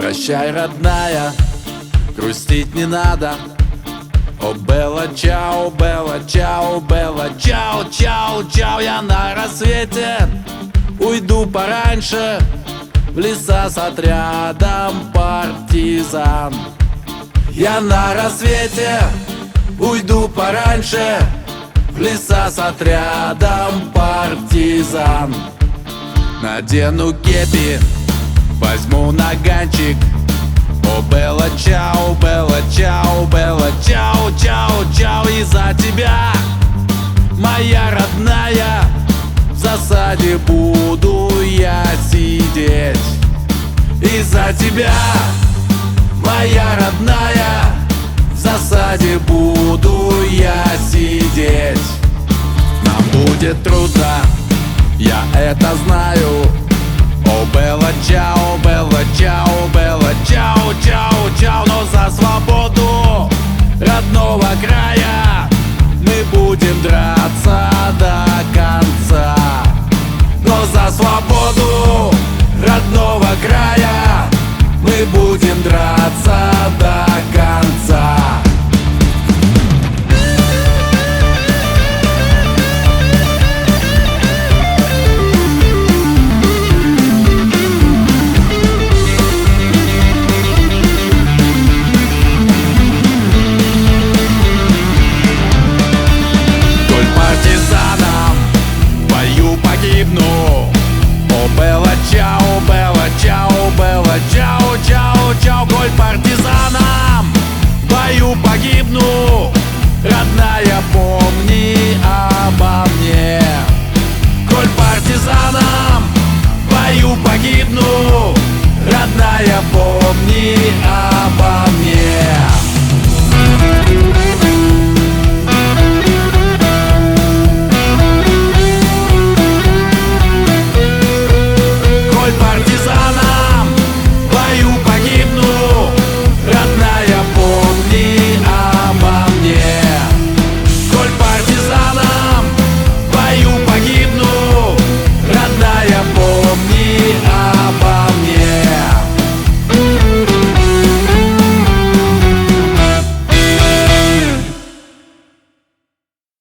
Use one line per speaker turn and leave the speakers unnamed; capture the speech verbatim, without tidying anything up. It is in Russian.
Прощай, родная, грустить не надо. О, Белла, чао, Белла, чао, Белла, чао, чао, чао. Я на рассвете уйду пораньше в леса с отрядом партизан. Я на рассвете уйду пораньше в леса с отрядом партизан. Надену кепи, возьму наганчик. О, Белла, чао, Белла, чао, Белла, чао, чао, чао. И за тебя, моя родная, в засаде буду я сидеть. И за тебя, моя родная, в засаде буду я сидеть. Нам будет трудно, я это знаю. О, Белла, чао, Белла, чао, Белла, чао, чао, чао. Но за свободу родного края мы будем драться до конца. Но за свободу родного края мы будем драться до конца. О, Белла, чао, Белла, чао, Белла, чао, чао, чао. Коль партизанам в бою погибну, родная, помни обо мне. Коль партизанам в бою погибну, родная, помни обо мне.